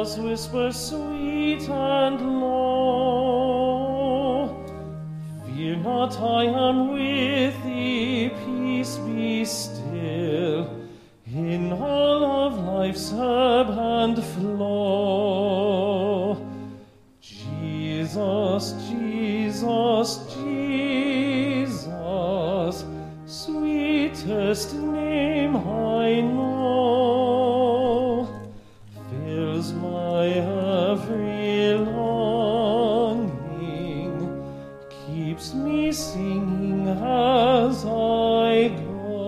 angels whisper sweet and low, fear not, I am with thee, peace be still, in all of life's ebb and flow. Jesus, Jesus, Jesus, sweetest name I know, fills my every longing, keeps me singing as I go.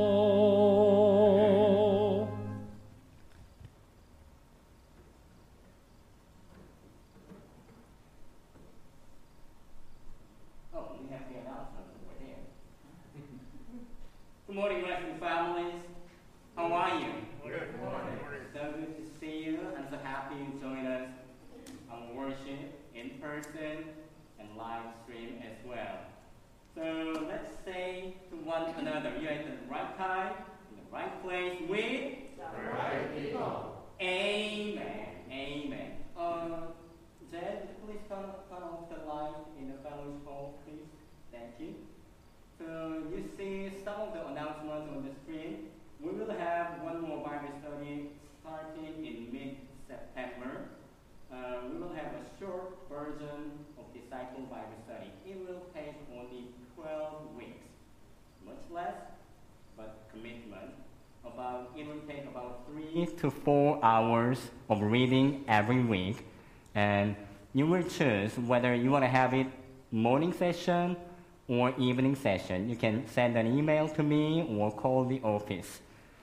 Good morning, Rescue families. How are you? Good morning. So good to see you, and so happy you join us on worship in person and live stream as well. So let's say to one another, you're at the right time, in the right place with The right people. Amen. Amen. Jed, please turn off the light in the fellowship hall, please. Thank you. So you see some of the announcements on the screen. We will have one more Bible study starting in mid-September. We will have a short version of Disciple Bible Study. It will take only 12 weeks, much less, but commitment. It will take about 3 to 4 hours of reading every week, and you will choose whether you want to have it morning session or evening session. You can send an email to me or call the office.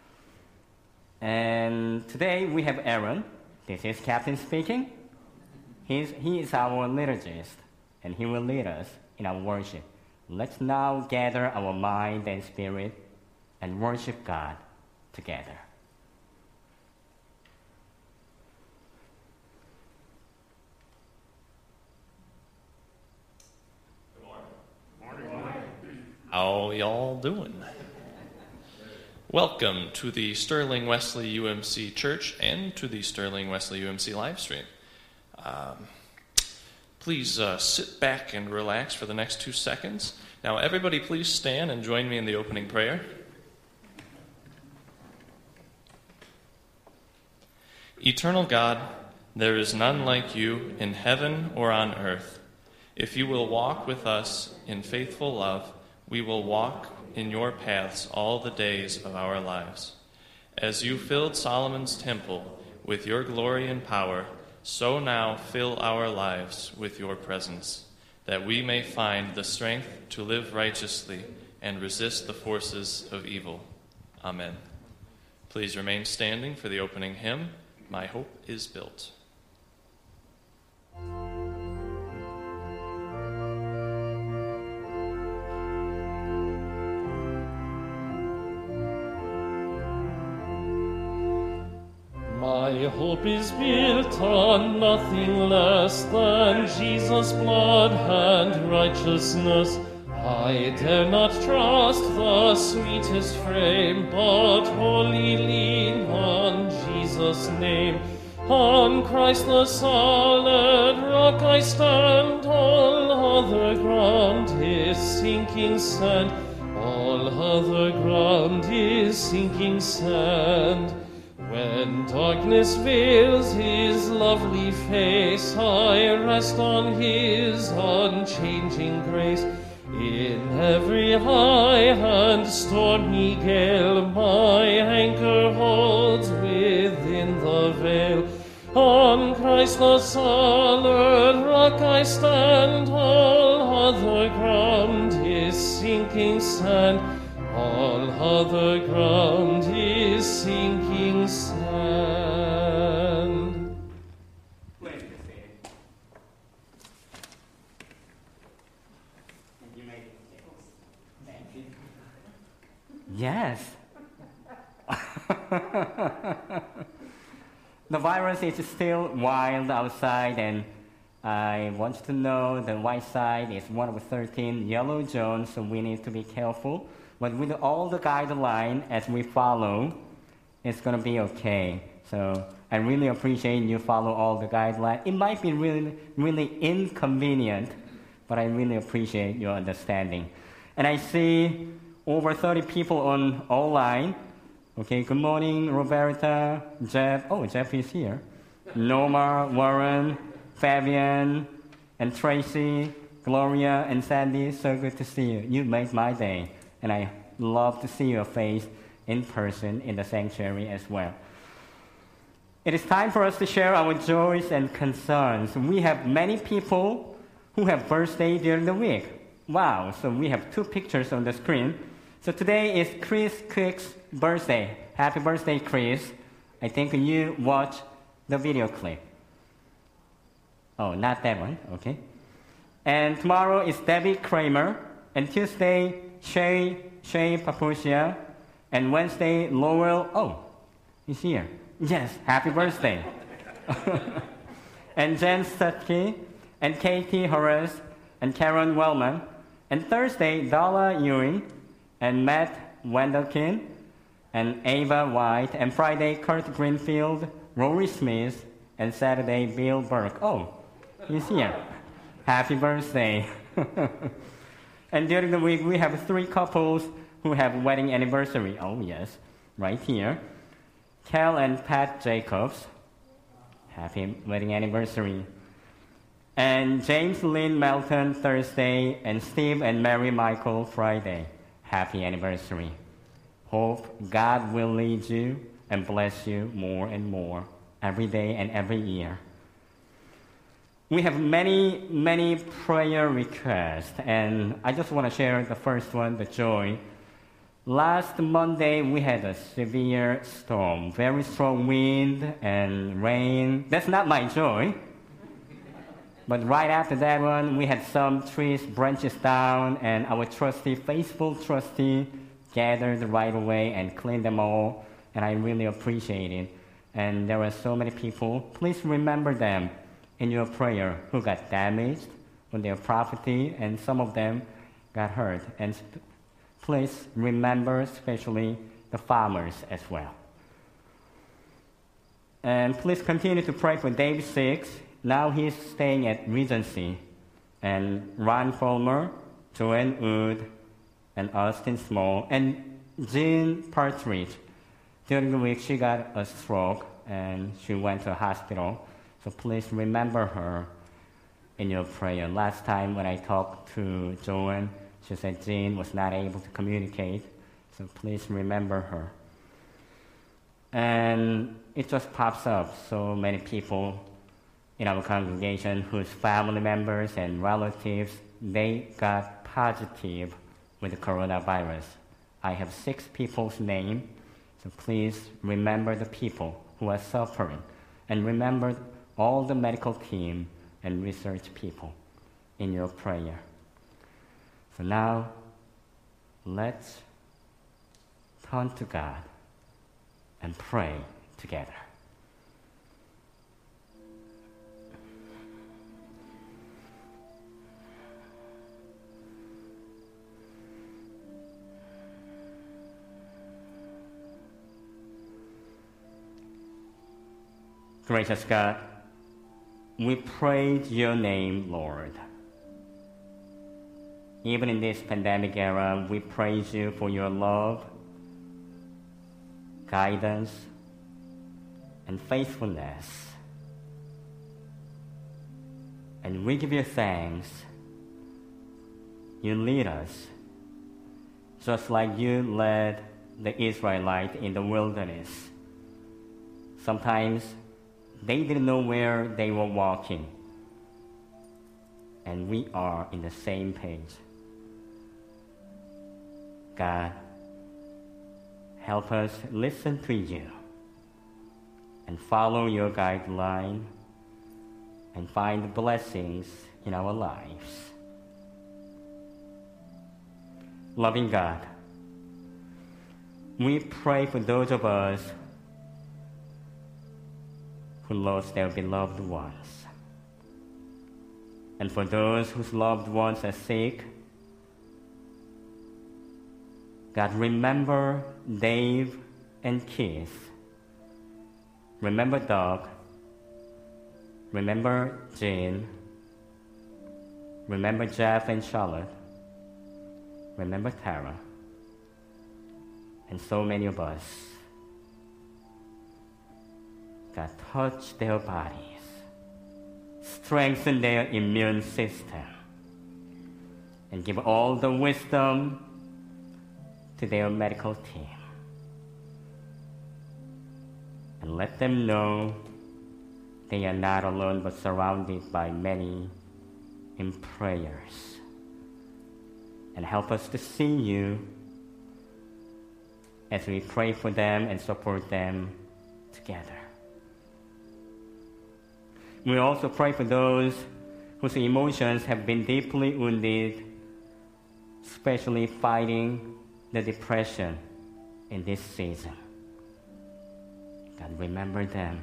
And today we have Aaron. This is Captain speaking. He is our liturgist, and he will lead us in our worship. Let's now gather our mind and spirit and worship God together. How y'all doing? Welcome to the Sterling Wesley UMC Church and to the Sterling Wesley UMC live stream. Please sit back and relax for the next 2 seconds. Now everybody please stand and join me in the opening prayer. Eternal God, there is none like you in heaven or on earth. If you will walk with us in faithful love, we will walk in your paths all the days of our lives. As you filled Solomon's temple with your glory and power, so now fill our lives with your presence, that we may find the strength to live righteously and resist the forces of evil. Amen. Please remain standing for the opening hymn, My Hope is Built. My hope is built on nothing less than Jesus' blood and righteousness. I dare not trust the sweetest frame, but wholly lean on Jesus' name. On Christ the solid rock I stand, all other ground is sinking sand. All other ground is sinking sand. When darkness veils his lovely face, I rest on his unchanging grace. In every high and stormy gale, my anchor holds within the veil. On Christ the solid rock I stand, all other ground is sinking sand. All other ground is sinking sand. Please be seated. And you make mistakes. Thank you. Yes. The virus is still wild outside, and I want you to know the white side is one of 13 yellow zones, so we need to be careful. But with all the guidelines as we follow, it's going to be okay. So I really appreciate you follow all the guidelines. It might be really, really inconvenient, but I really appreciate your understanding. And I see over 30 people online. Okay, good morning, Roberta, Jeff. Oh, Jeff is here. Norma, Warren, Fabian, and Tracy, Gloria, and Sandy. So good to see you. You made my day. And I love to see your face in person in the sanctuary as well. It is time for us to share our joys and concerns. We have many people who have birthday during the week. Wow, so we have 2 pictures on the screen. So today is Chris Cook's birthday. Happy birthday, Chris. I think you watched the video clip. Oh, not that one, okay. And tomorrow is Debbie Kramer. And Tuesday, Shay Papusia. And Wednesday, Lowell. Oh, he's here. Yes, happy birthday. And Jen Sutke, and Katie Horace, and Karen Wellman. And Thursday, Dala Ewing, and Matt Wendelkin, and Ava White. And Friday, Kurt Greenfield, Rory Smith, and Saturday, Bill Burke. Oh, he's here. Happy birthday. And during the week, we have 3 couples who have wedding anniversary. Oh, yes, right here. Cal and Pat Jacobs, happy wedding anniversary. And James Lynn Melton, Thursday, and Steve and Mary Michael, Friday, happy anniversary. Hope God will lead you and bless you more and more every day and every year. We have many, many prayer requests, and I just want to share the first one, the joy. Last Monday, we had a severe storm, very strong wind and rain. That's not my joy. But right after that one, we had some trees, branches down, and our trustee, faithful trustee, gathered right away and cleaned them all, and I really appreciate it. And there were so many people. Please remember them in your prayer who got damaged on their property, and some of them got hurt. And please remember especially the farmers as well. And please continue to pray for Dave Six. Now he's staying at Regency. And Ron Fulmer, Joanne Wood, and Austin Small, and Jean Partridge. During the week, she got a stroke, and she went to a hospital. So please remember her in your prayer. Last time when I talked to Joanne, she said Jean was not able to communicate, so please remember her. And it just pops up, so many people in our congregation whose family members and relatives, they got positive with the coronavirus. I have 6 people's names, so please remember the people who are suffering, and remember all the medical team and research people in your prayer. So now, let's turn to God and pray together. Gracious God, we praise your name, Lord. Even in this pandemic era, we praise you for your love, guidance, and faithfulness. And we give you thanks. You lead us, just like you led the Israelites in the wilderness. Sometimes they didn't know where they were walking. And we are in the same page. God, help us listen to you and follow your guideline and find blessings in our lives. Loving God, we pray for those of us who lost their beloved ones, and for those whose loved ones are sick. God, remember Dave and Keith. Remember Doug. Remember Jane. Remember Jeff and Charlotte. Remember Tara. And so many of us. God, touch their bodies. Strengthen their immune system. And give all the wisdom to their medical team. And let them know they are not alone but surrounded by many in prayers. And help us to see you as we pray for them and support them together. We also pray for those whose emotions have been deeply wounded, especially fighting the depression in this season. God, remember them.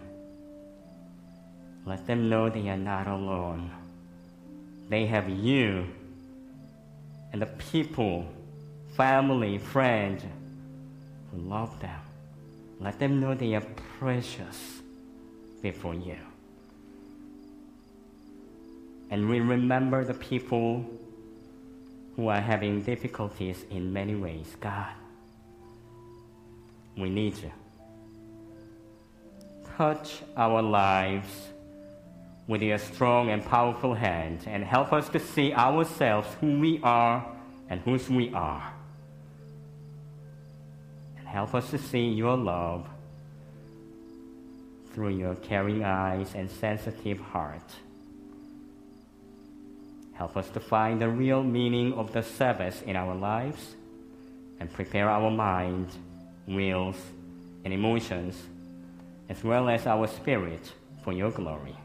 Let them know they are not alone. They have you and the people, family, friends who love them. Let them know they are precious before you. And we remember the people who are having difficulties in many ways. God, we need you. Touch our lives with your strong and powerful hand and help us to see ourselves, who we are and whose we are. And help us to see your love through your caring eyes and sensitive heart. Help us to find the real meaning of the Sabbath in our lives and prepare our mind, wills, and emotions, as well as our spirit for your glory.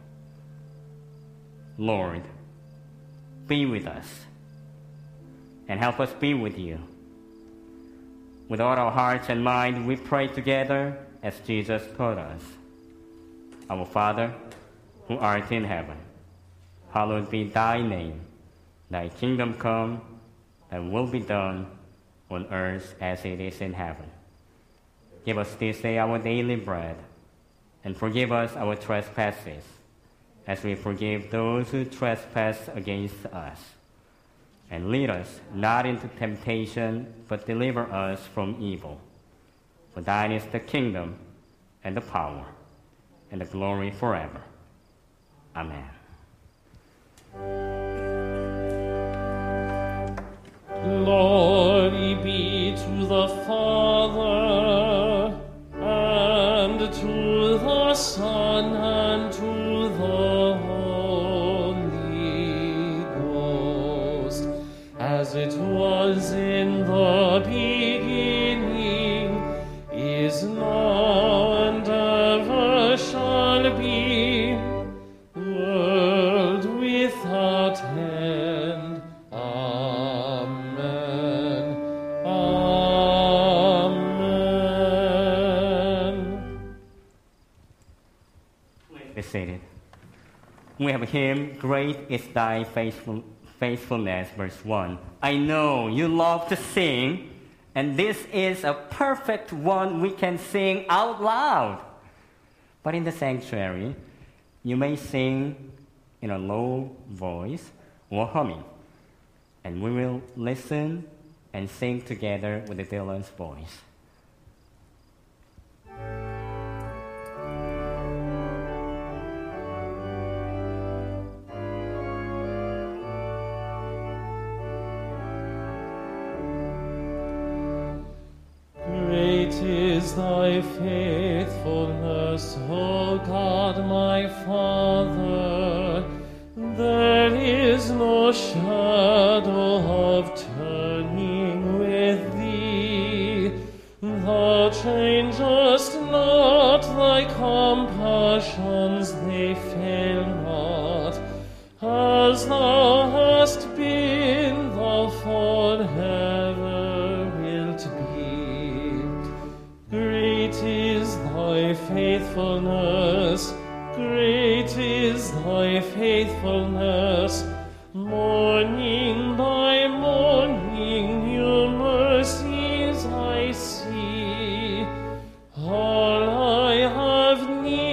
Lord, be with us and help us be with you. With all our hearts and mind, we pray together as Jesus taught us. Our Father, who art in heaven, hallowed be thy name. Thy kingdom come, thy will be done on earth as it is in heaven. Give us this day our daily bread, and forgive us our trespasses, as we forgive those who trespass against us. And lead us not into temptation, but deliver us from evil. For thine is the kingdom, and the power, and the glory forever. Amen. Glory be to the Father, and to the Son, and to the Holy Ghost, as it was in the beginning, is now, and ever shall be, world without end. Amen. Amen. Be seated. We have a hymn, Great is Thy Faithfulness, verse 1. I know you love to sing, and this is a perfect one we can sing out loud. But in the sanctuary, you may sing in a low voice or humming, and we will listen and sing together with Dylan's voice. Great is thy faithfulness, O God my Father. There is no shadow of turning with thee. Thou changest not, thy compassions they fail not. As thou hast been, thou forever wilt be. Great is thy faithfulness, great is thy faithfulness. Morning by morning new mercies I see. All I have need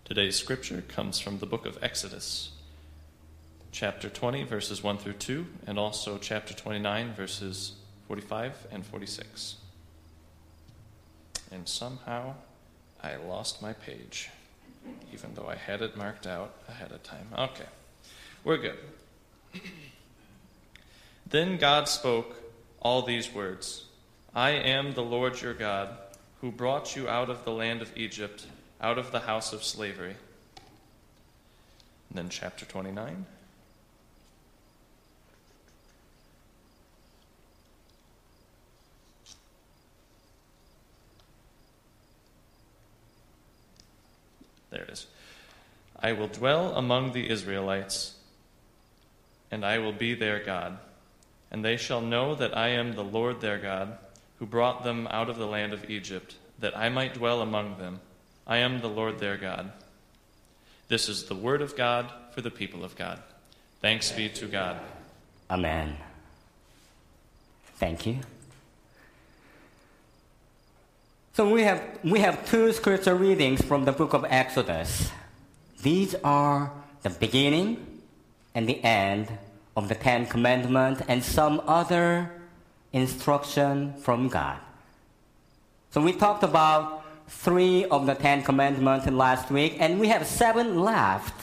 Today's scripture comes from the book of Exodus, chapter 20, verses 1 through 2, and also chapter 29, verses 45 and 46. And somehow I lost my page, even though I had it marked out ahead of time. Okay, we're good. Then God spoke all these words, I am the Lord your God, who brought you out of the land of Egypt, out of the house of slavery. And then chapter 29. There it is. I will dwell among the Israelites, and I will be their God. And they shall know that I am the Lord their God, who brought them out of the land of Egypt, that I might dwell among them. I am the Lord their God. This is the word of God for the people of God. Thanks be to God. Amen. Thank you. So we have two scripture readings from the book of Exodus. These are the beginning and the end of the Ten Commandments and some other instruction from God. So we talked about 3 of the 10 Commandments last week, and we have 7 left.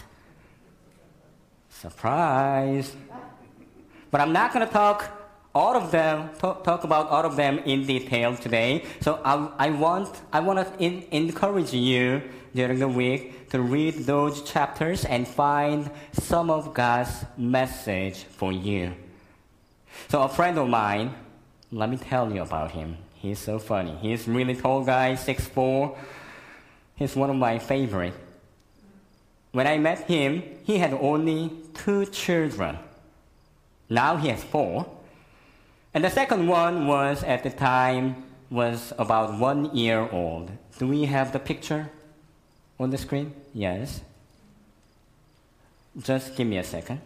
Surprise! But I'm not going to talk about all of them in detail today. So I want to encourage you during the week to read those chapters and find some of God's message for you. So a friend of mine, let me tell you about him. He's so funny. He's a really tall guy, 6'4". He's one of my favorite. When I met him, he had only 2 children. Now he has 4. And the second one was, at the time, was about 1 year old. Do we have the picture on the screen? Yes. Just give me a second.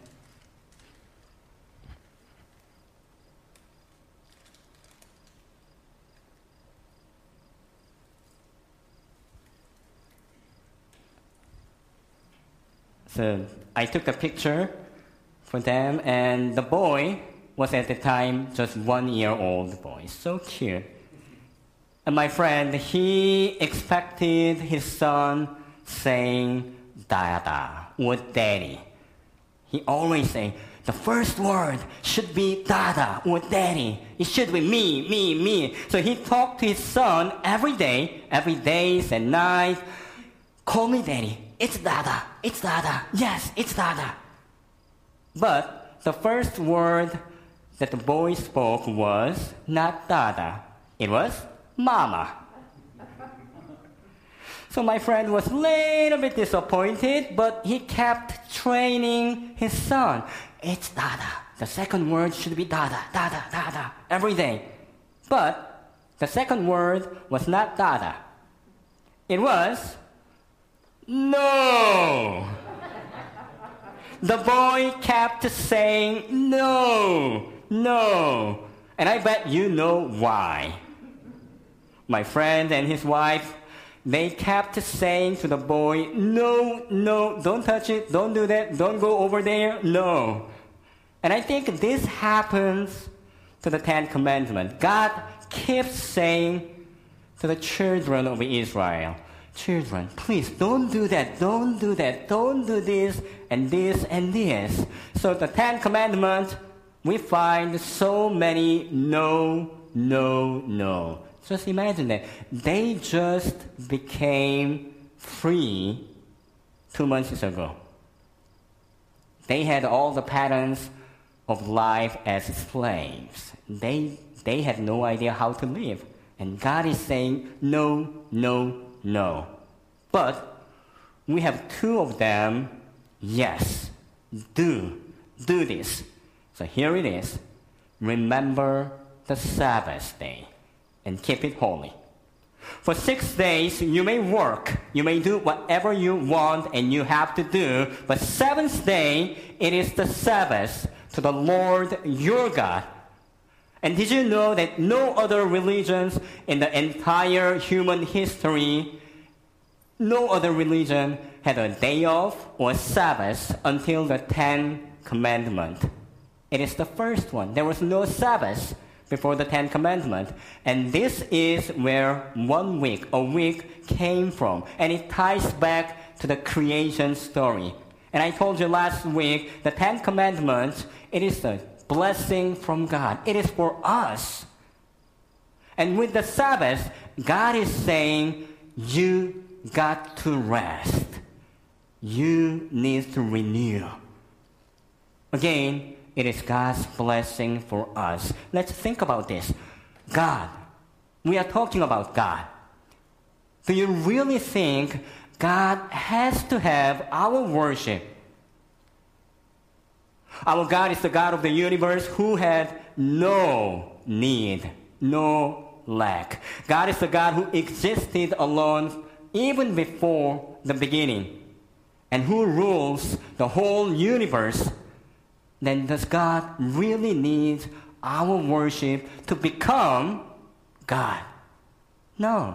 So I took a picture for them, and the boy was at the time just 1 year old boy. So cute. And my friend, he expected his son saying Dada or Daddy. He always say, the first word should be Dada or Daddy. It should be me, me, me. So he talked to his son every day and night. Call me Daddy. It's Dada. It's Dada. Yes, it's Dada. But the first word that the boy spoke was not Dada. It was Mama. So my friend was a little bit disappointed, but he kept training his son. It's Dada. The second word should be Dada, Dada, Dada, every day. But the second word was not Dada. It was no. The boy kept saying no, no. And I bet you know why. My friend and his wife, they kept saying to the boy, no, no, don't touch it, don't do that, don't go over there, no. And I think this happens to the 10 Commandments. God keeps saying to the children of Israel, children, please don't do that, don't do that, don't do this and this and this. So the 10 Commandments, we find so many no, no, no. Just imagine that. They just became free 2 months ago. They had all the patterns of life as slaves. They had no idea how to live. And God is saying, no, no, no. But we have 2 of them, yes, do this. So here it is. Remember the Sabbath day and keep it holy. For 6 days you may work, you may do whatever you want and you have to do, but 7th day it is the Sabbath to the Lord your God. And did you know that no other religions in the entire human history, no other religion had a day off or Sabbath until the 10th commandment. It is the first one. There was no Sabbath before the 10th commandment. And this is where a week came from. And it ties back to the creation story. And I told you last week, the 10 commandments, it is a blessing from God. It is for us. And with the Sabbath, God is saying, you got to rest. You need to renew. Again, it is God's blessing for us. Let's think about this. God. We are talking about God. Do you really think God has to have our worship? Our God is the God of the universe who had no need, no lack. God is the God who existed alone even before the beginning and who rules the whole universe. Then does God really need our worship to become God? No.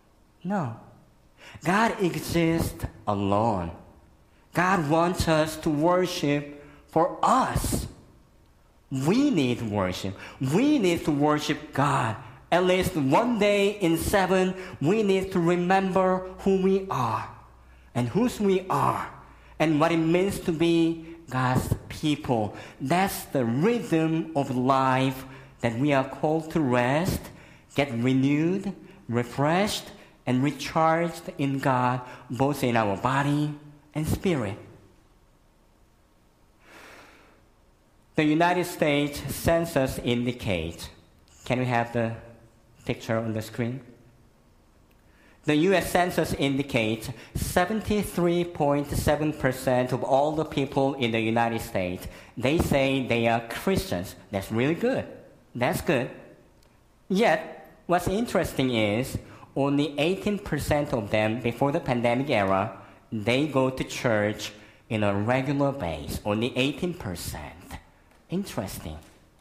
God exists alone. God wants us to worship for us. We need worship. We need to worship God. At least one day in 7, we need to remember who we are and whose we are and what it means to be God's people. That's the rhythm of life that we are called to rest, get renewed, refreshed, and recharged in God, both in our body and spirit. The United States Census indicates, can we have the picture on the screen? The U.S. Census indicates 73.7% of all the people in the United States, they say they are Christians. That's really good. That's good. Yet, what's interesting is only 18% of them before the pandemic era, they go to church in a regular base. Only 18%. Interesting.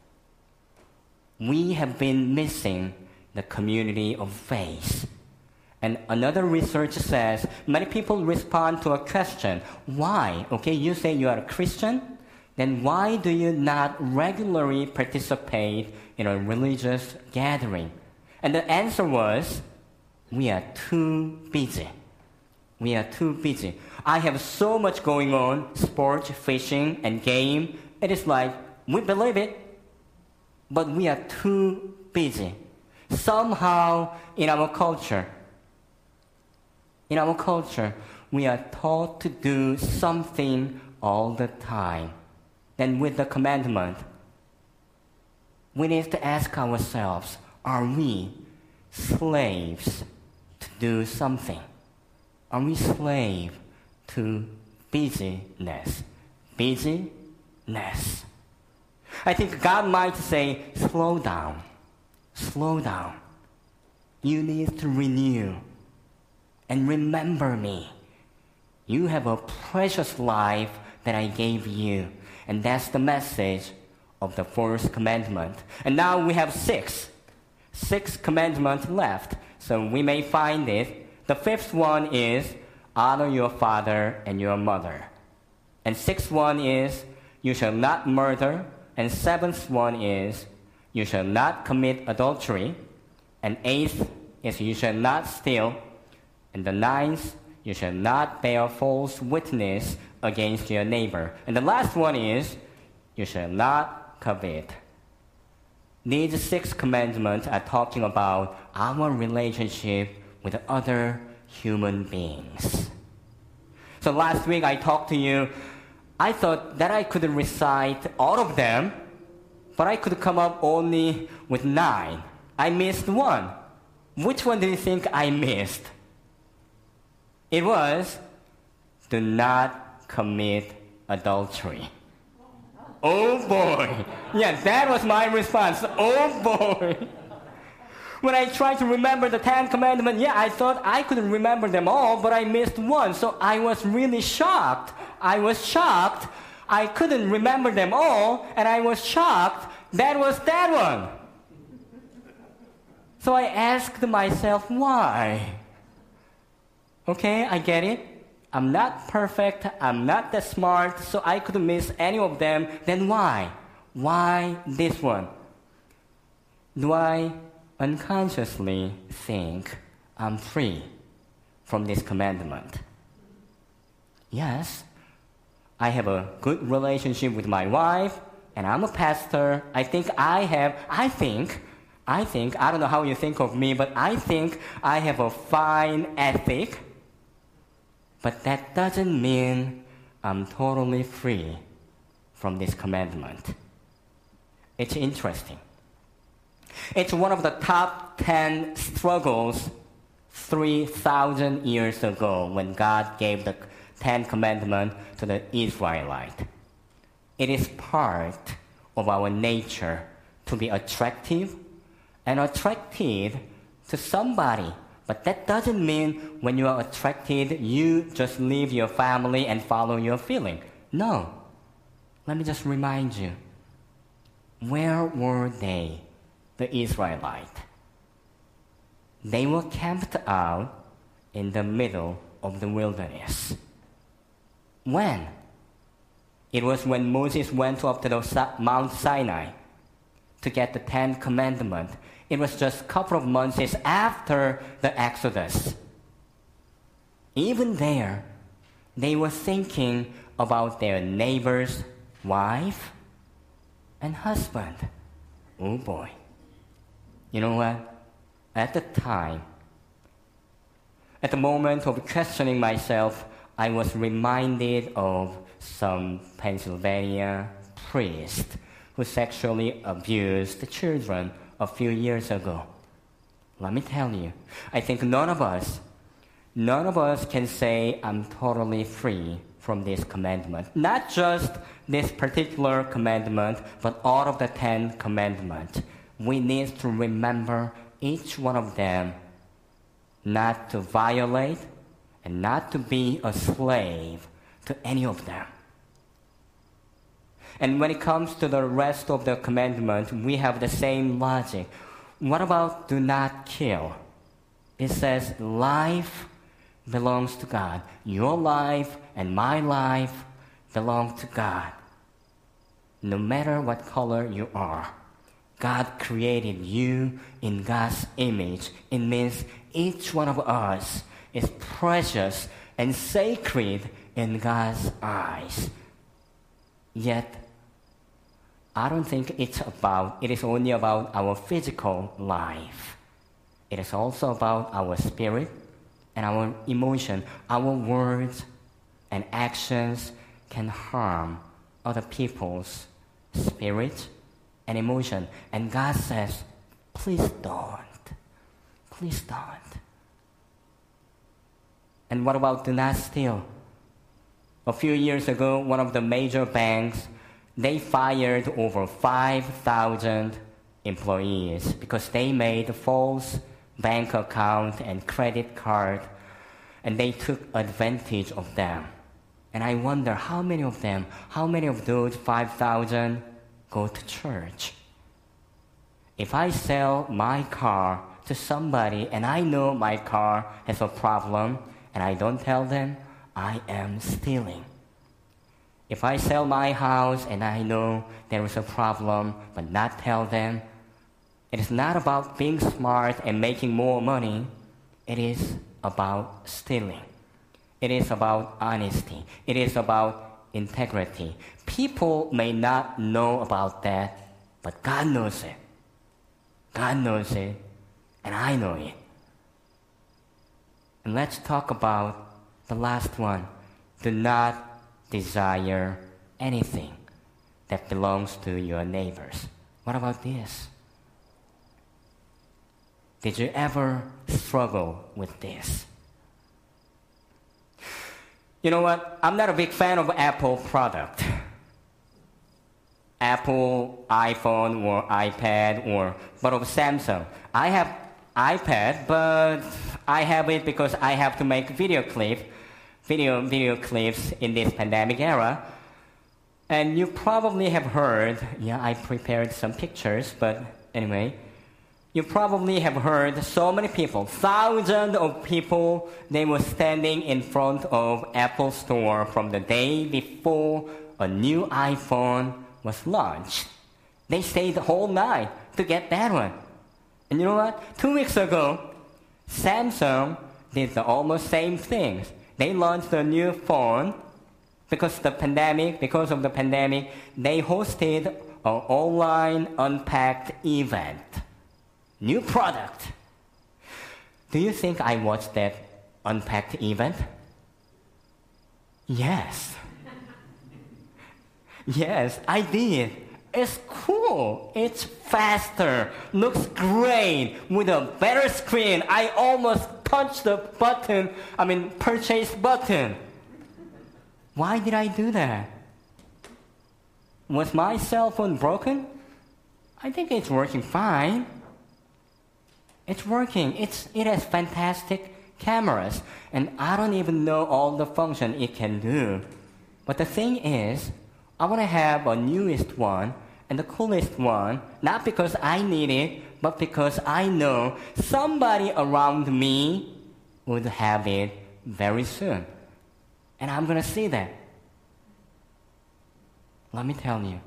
We have been missing the community of faith. And another research says many people respond to a question. Why? Okay, you say you are a Christian, then why do you not regularly participate in a religious gathering? And the answer was, we are too busy. We are too busy. I have so much going on, sports, fishing, and game. It is like, we believe it, but we are too busy. Somehow, in our culture, we are taught to do something all the time. Then with the commandment, we need to ask ourselves, are we slaves to do something? Are we slaves to busyness? Busyness. I think God might say, slow down. Slow down. You need to renew. And remember me. You have a precious life that I gave you. And that's the message of the fourth commandment. And now we have six commandments left. So we may find it. The fifth one is, honor your father and your mother. And sixth one is, you shall not murder. And seventh one is, you shall not commit adultery. And eighth is, you shall not steal. And the ninth, you shall not bear false witness against your neighbor. And the last one is, you shall not covet. These 6 commandments are talking about our relationship with other human beings. So last week I talked to you. I thought that I could recite all of them, but I could come up only with 9. I missed one. Which one do you think I missed? It was, do not commit adultery. Oh boy. Yeah, that was my response. Oh boy. When I tried to remember the 10 commandments, I thought I could remember them all, but I missed one. So I was really shocked. I couldn't remember them all, and I was shocked. That was that one. So I asked myself, why? Okay, I get it. I'm not perfect, I'm not that smart, so I could miss any of them, then why? Why this one? Do I unconsciously think I'm free from this commandment? Yes, I have a good relationship with my wife, and I'm a pastor. I don't know how you think of me, but I think I have a fine ethic. But that doesn't mean I'm totally free from this commandment. It's interesting. It's one of the top 10 struggles 3,000 years ago when God gave the 10 Commandments to the Israelites. It is part of our nature to be attractive and attracted to somebody. But that doesn't mean when you are attracted, you just leave your family and follow your feeling. No. Let me just remind you. Where were they, the Israelites? They were camped out in the middle of the wilderness. When? It was when Moses went up to the Mount Sinai to get the 10 Commandments. It was just a couple of months after the Exodus. Even there, they were thinking about their neighbor's wife and husband. Oh boy. You know what? At the time, at the moment of questioning myself, I was reminded of some Pennsylvania priest who sexually abused the children a few years ago. Let me tell you, I think none of us can say I'm totally free from this commandment. Not just this particular commandment, but all of the 10 commandments. We need to remember each one of them, not to violate and not to be a slave to any of them. And when it comes to the rest of the commandment, we have the same logic. What about do not kill? It says life belongs to God. Your life and my life belong to God. No matter what color you are, God created you in God's image. It means each one of us is precious and sacred in God's eyes. Yet, I don't think it is only about our physical life. It is also about our spirit and our emotion. Our words and actions can harm other people's spirit and emotion. And God says, please don't. Please don't. And what about do not steal? A few years ago, one of the major banks, they fired over 5,000 employees because they made a false bank account and credit card, and they took advantage of them. And I wonder how many of those 5,000 go to church? If I sell my car to somebody and I know my car has a problem and I don't tell them, I am stealing. If I sell my house and I know there is a problem but not tell them, it is not about being smart and making more money. It is about stealing. It is about honesty. It is about integrity. People may not know about that, but God knows it. God knows it, and I know it. And let's talk about the last one. Do not desire anything that belongs to your neighbors. What about this? Did you ever struggle with this? You know what? I'm not a big fan of Apple product. Apple, iPhone, or iPad, but of Samsung. I have iPad, but I have it because I have to make video clips in this pandemic era. And you probably have heard, I prepared some pictures, but anyway, You probably have heard so many people, thousands of people, they were standing in front of Apple Store from the day before a new iPhone was launched. They stayed the whole night to get that one. And you know what? 2 weeks ago, Samsung did the almost same things. They launched a new phone because of the pandemic. They hosted an online unpacked event. New product. Do you think I watched that unpacked event? Yes. Yes, I did. It's cool. It's faster. Looks great. With a better screen. I almost punched the purchase button. Why did I do that? Was my cell phone broken? I think it's working fine. It's working. It has fantastic cameras. And I don't even know all the function it can do. But the thing is, I want to have a newest one and the coolest one, not because I need it, but because I know somebody around me would have it very soon. And I'm going to see that. Let me tell you,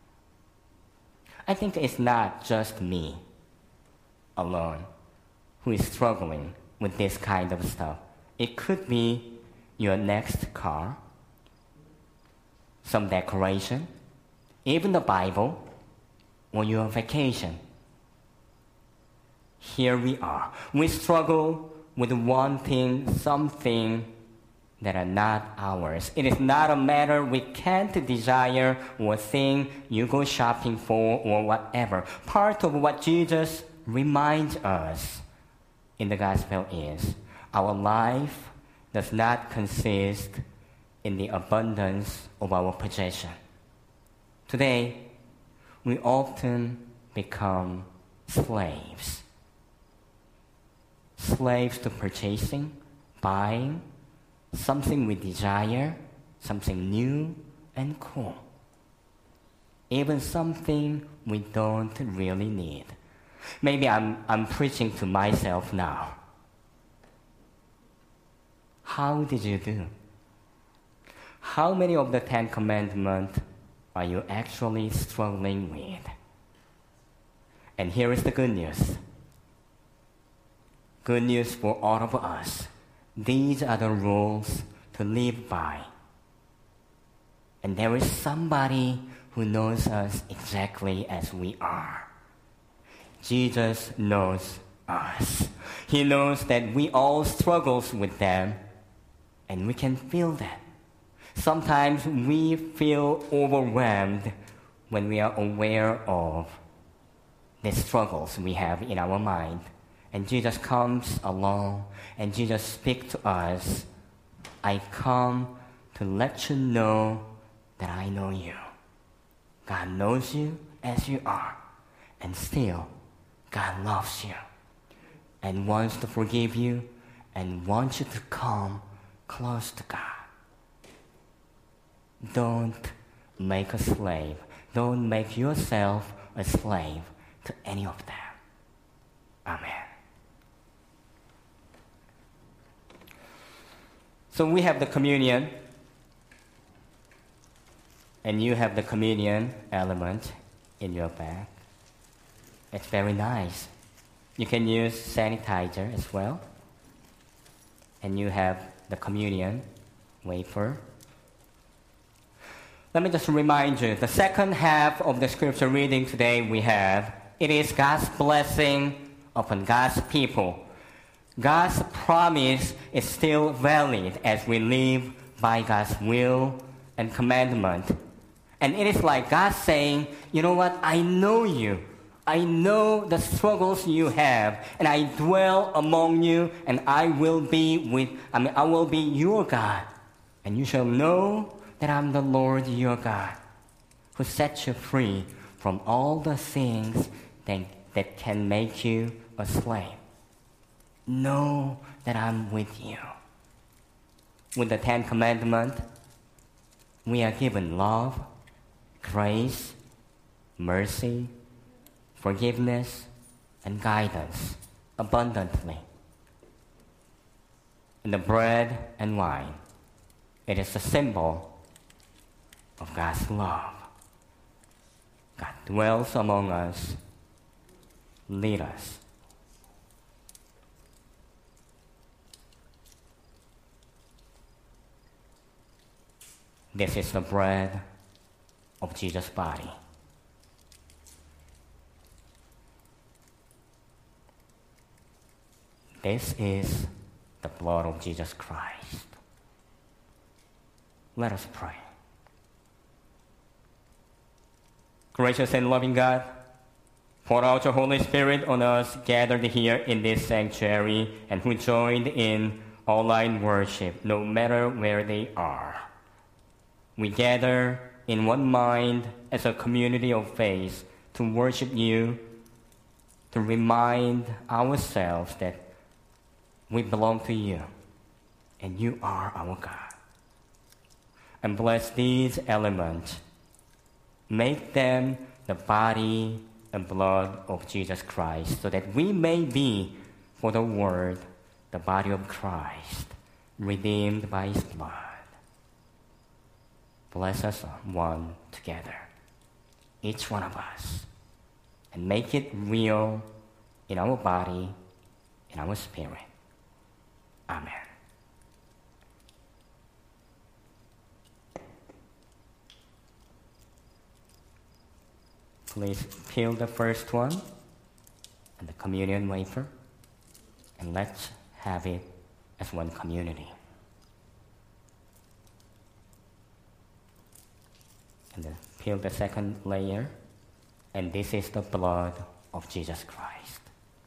I think it's not just me alone who is struggling with this kind of stuff. It could be your next car, some decoration, even the Bible, or your vacation. Here we are. We struggle with wanting something that are not ours. It is not a matter we can't desire or thing you go shopping for or whatever. Part of what Jesus reminds us in the gospel is our life does not consist in the abundance of our possession. Today, we often become slaves. Slaves to purchasing, buying, something we desire, something new and cool. Even something we don't really need. Maybe I'm preaching to myself now. How did you do? How many of the 10 Commandments are you actually struggling with? And here is the good news. Good news for all of us. These are the rules to live by. And there is somebody who knows us exactly as we are. Jesus knows us. He knows that we all struggle with them, and we can feel that. Sometimes we feel overwhelmed when we are aware of the struggles we have in our mind. And Jesus comes along and Jesus speaks to us. I come to let you know that I know you. God knows you as you are. And still, God loves you and wants to forgive you and wants you to come close to God. Don't make a slave. Don't make yourself a slave to any of them. Amen. So we have the communion, and you have the communion element in your bag. It's very nice. You can use sanitizer as well. And you have the communion wafer. Let me just remind you, the second half of the scripture reading today we have, it is God's blessing upon God's people. God's promise is still valid as we live by God's will and commandment. And it is like God saying, you know what, I know you. I know the struggles you have, and I dwell among you, and I will be your God. And you shall know that I'm the Lord your God, who sets you free from all the things that can make you a slave. Know that I'm with you. With the 10 Commandments, we are given love, grace, mercy, forgiveness, and guidance abundantly. And the bread and wine, it is a symbol of God's love. God dwells among us. Lead us. This is the bread of Jesus' body. This is the blood of Jesus Christ. Let us pray. Gracious and loving God, pour out your Holy Spirit on us gathered here in this sanctuary and who joined in online worship, no matter where they are. We gather in one mind as a community of faith to worship you, to remind ourselves that we belong to you and you are our God. And bless these elements. Make them the body and blood of Jesus Christ, so that we may be, for the Word, the body of Christ, redeemed by His blood. Bless us one together, each one of us, and make it real in our body, in our spirit. Amen. Please peel the first one and the communion wafer, and let's have it as one community. And then peel the second layer, and this is the blood of Jesus Christ.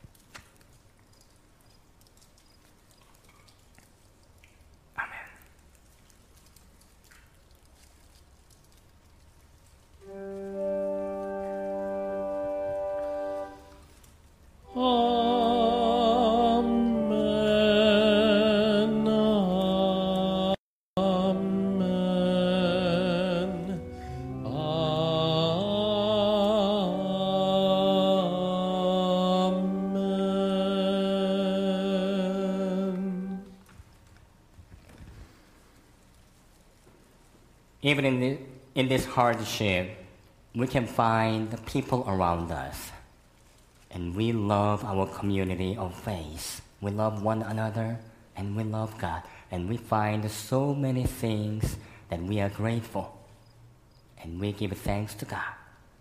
Even in this hardship, we can find the people around us. And we love our community of faith. We love one another, and we love God. And we find so many things that we are grateful. And we give thanks to God.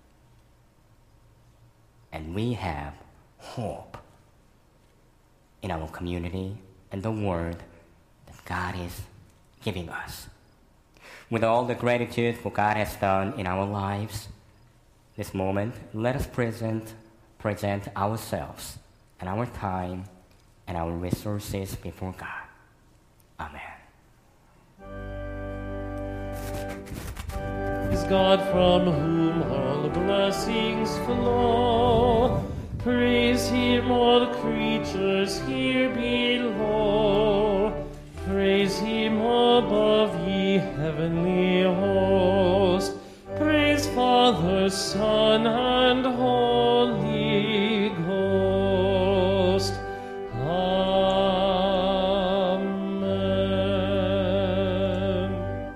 And we have hope in our community and the word that God is giving us. With all the gratitude for God has done in our lives, this moment, let us present ourselves and our time and our resources before God. Amen. Is God from whom all blessings flow. Praise Him, all creatures here below. Praise Him above, ye heavenly host. Praise Father, Son, and Holy Ghost. Amen.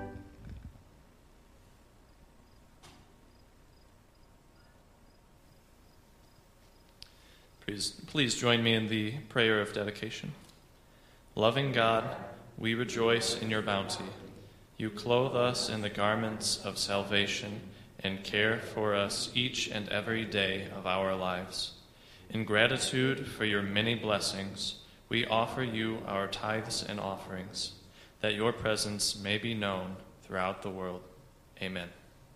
Please join me in the prayer of dedication. Loving God, we rejoice in your bounty. You clothe us in the garments of salvation and care for us each and every day of our lives. In gratitude for your many blessings, we offer you our tithes and offerings, that your presence may be known throughout the world. Amen.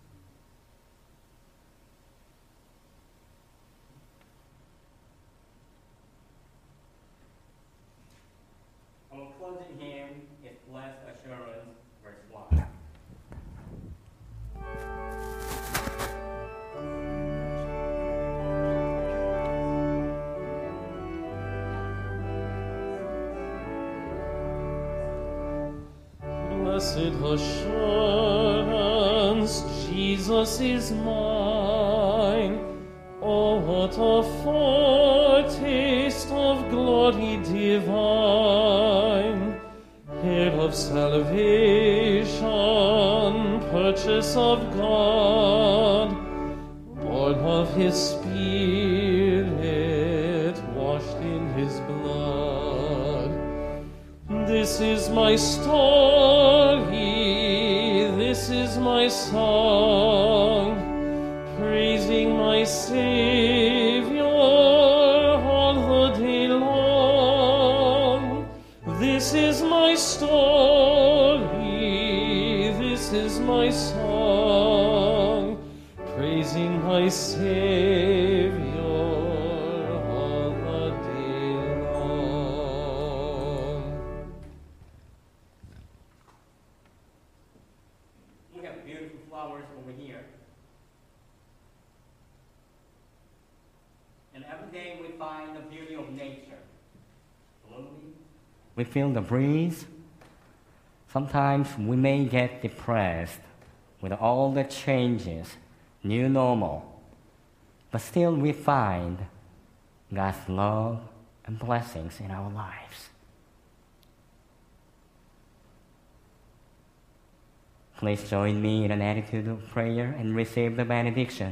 Our closing hymn is Blessed Assurance, verse 1. Blessed assurance, Jesus is mine. Oh, what a of salvation, purchase of God, born of His Spirit, washed in His blood. This is my story, this is my song, praising my Savior all the day long. This is my story, this is my song, praising my Savior all the day long. We have beautiful flowers over here. And every day we find the beauty of nature. Blooming. We feel the breeze. Sometimes we may get depressed with all the changes, new normal. But still we find God's love and blessings in our lives. Please join me in an attitude of prayer and receive the benediction.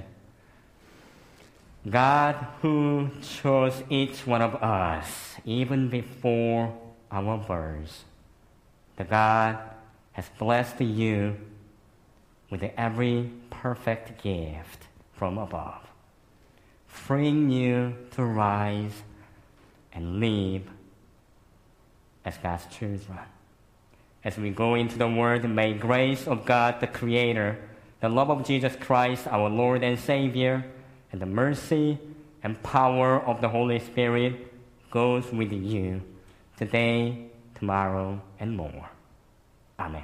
God, who chose each one of us even before our birth, the God has blessed you with every perfect gift from above, freeing you to rise and live as God's children. As we go into the Word, may grace of God the Creator, the love of Jesus Christ, our Lord and Savior, and the mercy and power of the Holy Spirit goes with you today, tomorrow, and more. Amen.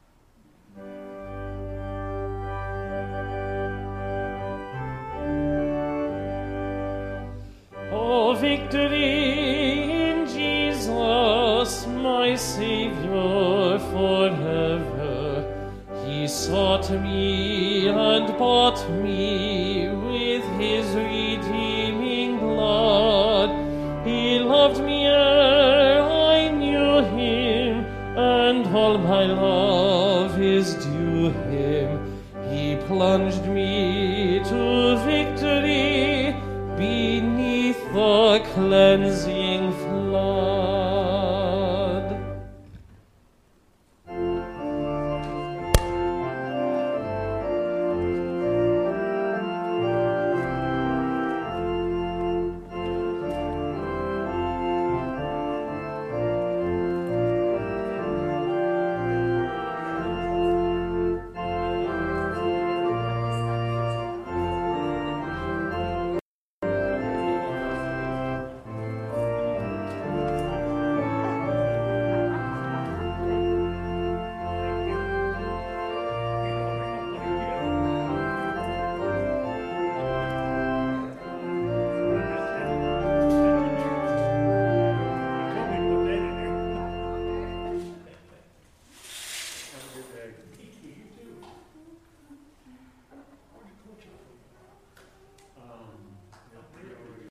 Oh, victory in Jesus, my Savior forever. He sought me and bought me with His redeeming blood. He loved me ere I knew Him, and all my love is due Him. He plunged me to victory beneath the cleansing flood.